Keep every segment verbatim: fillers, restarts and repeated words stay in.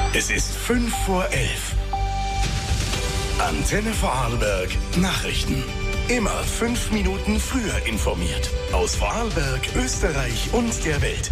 Es ist fünf vor elf. Antenne Vorarlberg Nachrichten. Immer fünf Minuten früher informiert. Aus Vorarlberg, Österreich und der Welt.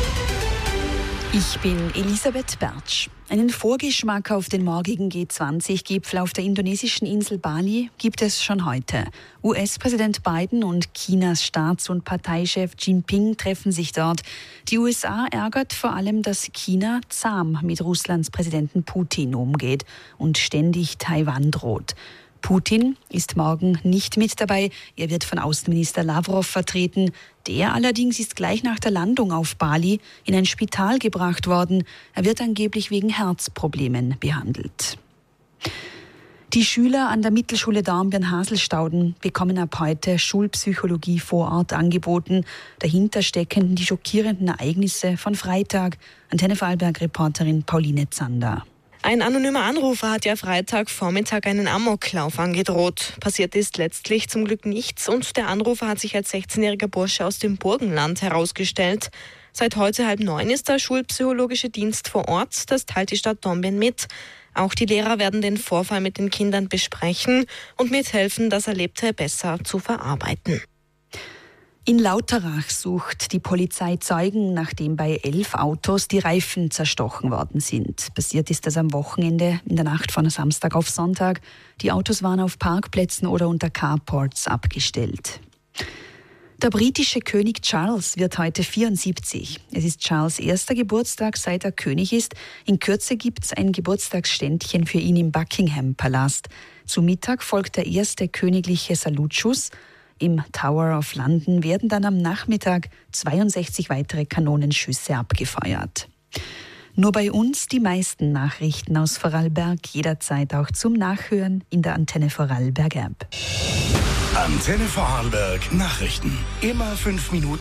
Ich bin Elisabeth Bertsch. Einen Vorgeschmack auf den morgigen G zwanzig Gipfel auf der indonesischen Insel Bali gibt es schon heute. U S-Präsident Biden und Chinas Staats- und Parteichef Jinping treffen sich dort. Die U S A ärgert vor allem, dass China zahm mit Russlands Präsidenten Putin umgeht und ständig Taiwan droht. Putin ist morgen nicht mit dabei. Er wird von Außenminister Lavrov vertreten. Der allerdings ist gleich nach der Landung auf Bali in ein Spital gebracht worden. Er wird angeblich wegen Herzproblemen behandelt. Die Schüler an der Mittelschule Dornbirn-Haselstauden bekommen ab heute Schulpsychologie vor Ort angeboten. Dahinter stecken die schockierenden Ereignisse von Freitag. Antenne Vorarlberg-Reporterin Pauline Zander. Ein anonymer Anrufer hat ja Freitagvormittag einen Amoklauf angedroht. Passiert ist letztlich zum Glück nichts und der Anrufer hat sich als sechzehnjähriger Bursche aus dem Burgenland herausgestellt. Seit heute halb neun ist der schulpsychologische Dienst vor Ort, das teilt die Stadt Dornbirn mit. Auch die Lehrer werden den Vorfall mit den Kindern besprechen und mithelfen, das Erlebte besser zu verarbeiten. In Lauterach sucht die Polizei Zeugen, nachdem bei elf Autos die Reifen zerstochen worden sind. Passiert ist das am Wochenende, in der Nacht von Samstag auf Sonntag. Die Autos waren auf Parkplätzen oder unter Carports abgestellt. Der britische König Charles wird heute vierundsiebzig. Es ist Charles' erster Geburtstag, seit er König ist. In Kürze gibt es ein Geburtstagsständchen für ihn im Buckingham-Palast. Zu Mittag folgt der erste königliche Salutschuss. Im Tower of London werden dann am Nachmittag zweiundsechzig weitere Kanonenschüsse abgefeuert. Nur bei uns die meisten Nachrichten aus Vorarlberg, jederzeit auch zum Nachhören in der Antenne Vorarlberg App. Antenne Vorarlberg Nachrichten. Immer fünf Minuten